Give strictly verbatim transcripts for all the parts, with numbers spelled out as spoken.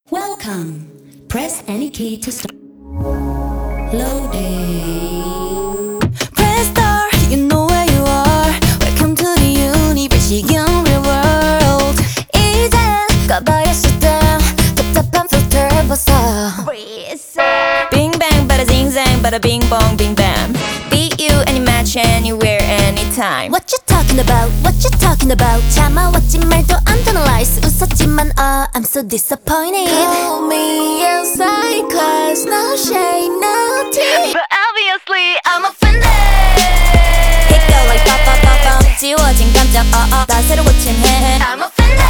Welcome. Press any key to start. Loading. Press start, you know where you are. Welcome to the universe, young real world. 이제 꺼버렸을 때 답답한 filter 벗어. Bing bang, bada zing zang, bada bing bong, bing bam. Beat you any match, anywhere, anytime. What you talking about? What you talking about? 참아왔지 말도 안 되는 lies. 웃었지만 uh, I'm so disappointed. Call me outside class, no shade, no tea. But obviously I'm offended. Hit go like pop pop pop pop. 지워진 감정 uh uh. 나 새로 고친 해. I'm offended.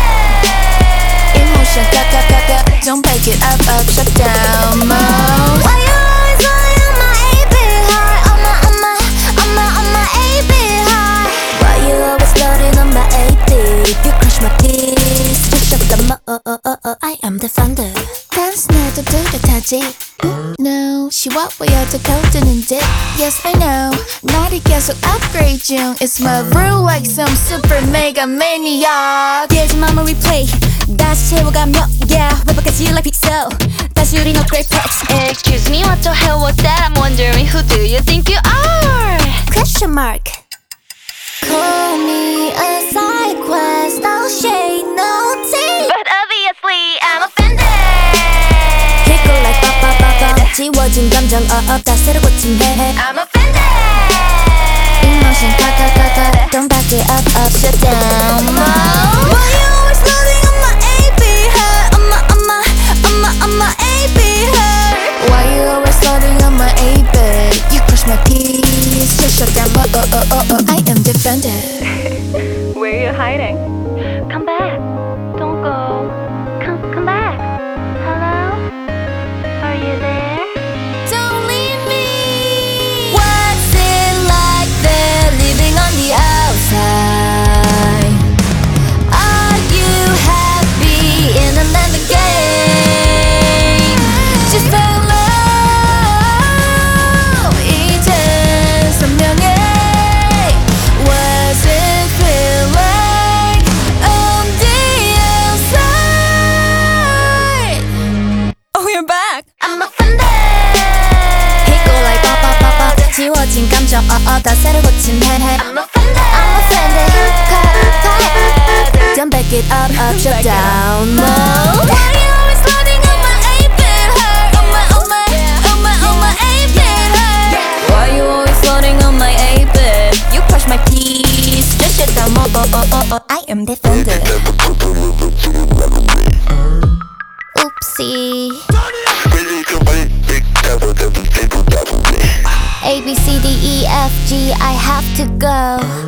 Emotion cut cut cut cut. Don't break it up up shut down mode. Why you always lying on my A B high? On my on my on my on my A B high. Why you always loading on my A B? You crush my peace. Just shut the mouth. Uh, uh, uh, uh, I am the founder. Dance 나도 뚜렷하지. No, 시와와여자 거두는데. Yes I know. 날이 계속 upgrade 중. It's my rule like some super mega maniac. 예지 맘을 replay. 다시 채워가며 yeah. 외박까지 like pixel. 다시 우린 upgrade packs. Excuse me, what the hell was that? I'm wondering who do you think you are? Question mark. Call me a side quest, no shade, no tea. But obviously I'm offended. Hit go like pop pop pop pop. 지워진 감정 uh up. 다 새로 고친 해. I'm offended. Emotion cut cut cut cut. Don't back it up up shut down mode. Why you always loading on my A B high? On my on my on my on my A B high. Why you always loading on my A B? You crush my peace. Just shut down mode. Oh oh oh oh. I am defended. Where are you hiding? Come back. Don't go. Come, come back. Hello? Are you there? Don't leave me. What's it like there living on the outside? Are you happy in another game? Just follow. 이제 선명해. Was it feel like on the outside? Oh, you're back. I'm offended. Hit go like pop pop pop pop. 지워진 감정 uh uh. 다 새로 고친 해. I'm offended. I'm offended. Cut cut. Don't back it up up shut down mode. Why you always loading on my A B high? On my on my on my on my A B high. Why you always loading on my A B? You crush my peace. Just shut down mode. Oh oh oh oh. I am defended. Oopsie. A B C D E F G, I have to go.